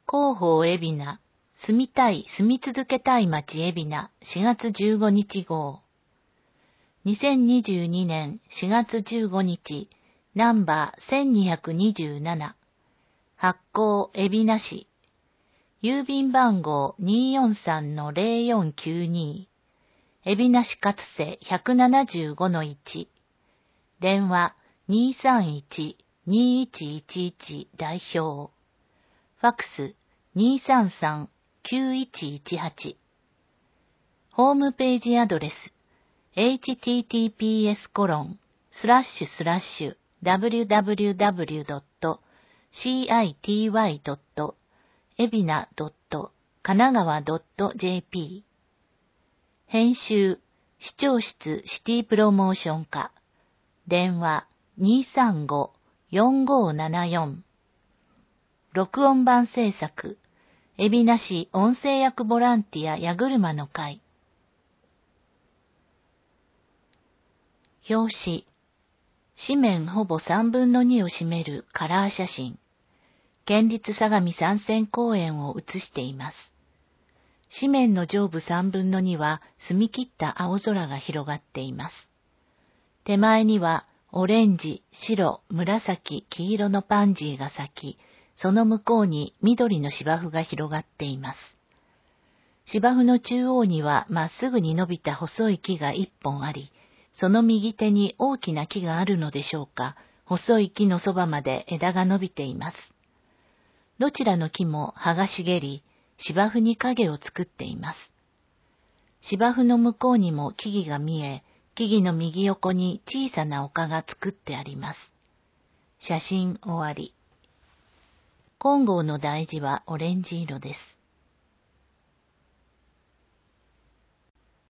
広報海老名、住みたい、住み続けたい街海老名、4月15日号。2022年4月15日、ナンバー1227。発行海老名市。郵便番号243-0492。海老名市勝瀬 175-1。電話231-2111代表。ファクス233-9118。ホームページアドレス https://www.city.ebina.kanagawa.jp 編集視聴室シティプロモーション課電話235-4574録音版制作海老名市音声役ボランティア矢車の会。表紙紙面ほぼ3分の2を占めるカラー写真。県立相模山線公園を写しています。紙面の上部3分の2は澄み切った青空が広がっています。手前にはオレンジ、白、紫、黄色のパンジーが咲き、その向こうに緑の芝生が広がっています。芝生の中央にはまっすぐに伸びた細い木が一本あり、その右手に大きな木があるのでしょうか、細い木のそばまで枝が伸びています。どちらの木も葉が茂り、芝生に影を作っています。芝生の向こうにも木々が見え、木々の右横に小さな丘が作ってあります。写真終わり。金剛の大字はオレンジ色です。